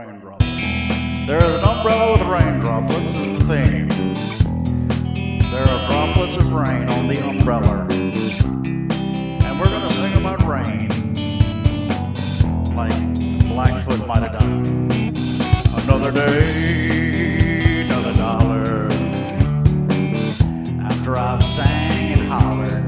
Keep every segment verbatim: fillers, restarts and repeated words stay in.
rain droplets. There's an umbrella with rain droplets is the theme. There are droplets of rain on the umbrella. And we're going to sing about rain like Blackfoot might have done. Another day, another dollar. After I've sang and hollered,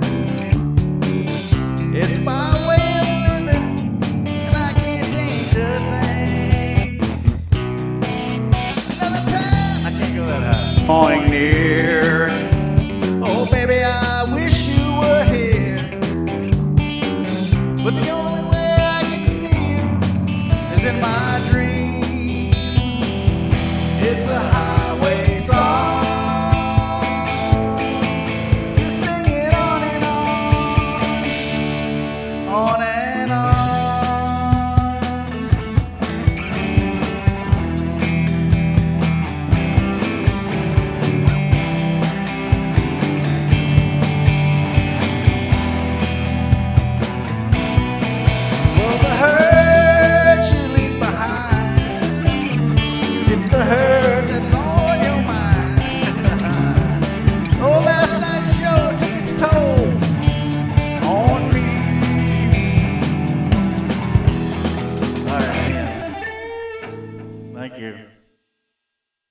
it's my way of living, and I can't change a thing. Another time, I can't go that high. Drawing near, oh baby, I wish you were here. But the only way I can see you is in my dreams. It's a highway song. On and on. Well, the hurt you leave behind, it's the hurt